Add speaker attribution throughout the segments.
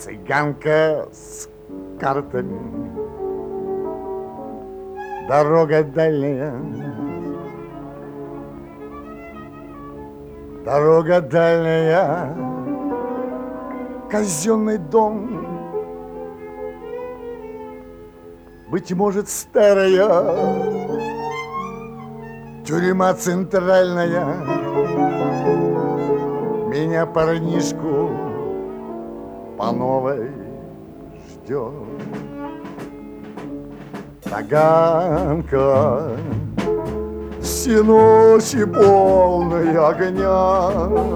Speaker 1: Цыганка с картами, дорога дальняя, дорога дальняя, казенный дом, быть может, старая тюрьма центральная меня, парнишку, по новой ждет. Таганка, все ночи полные огня.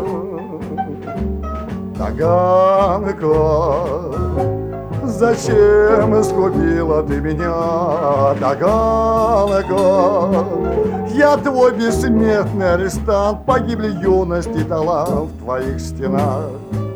Speaker 1: Таганка, зачем искупила ты меня? Таганка, я твой бессмертный арестант, погибли юность и талант в твоих стенах.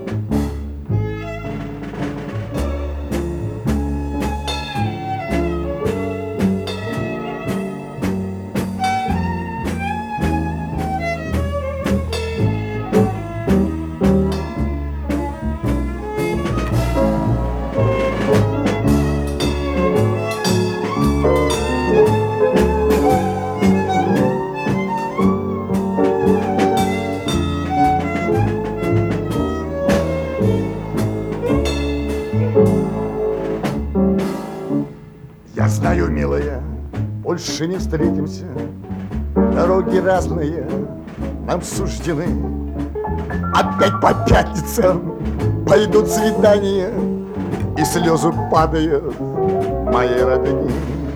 Speaker 1: Я знаю, милая, больше не встретимся. Дороги разные нам суждены. Опять по пятницам пойдут свидания, и слезы падают моей родни.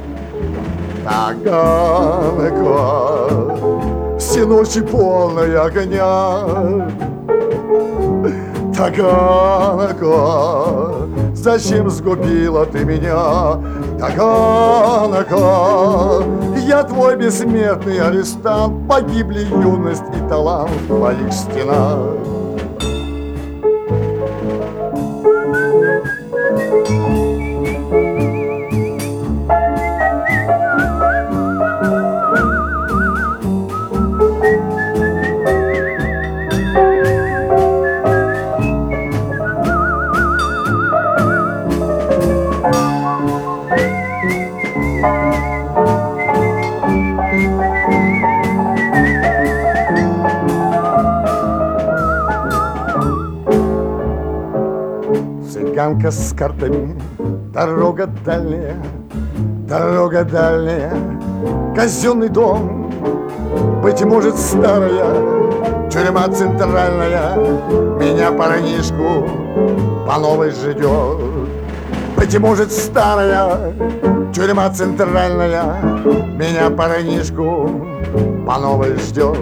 Speaker 1: Таганка, все ночи полные огня. Таганка, зачем сгубила ты меня? Таганка, я твой бессмертный арестант, погибли юность и талант в твоих стенах. Цыганка с картами, дорога дальняя, казенный дом, быть может, старая тюрьма центральная меня, парнишку, по новой ждет. Быть может, старая тюрьма центральная меня, парнишку, по новой ждет.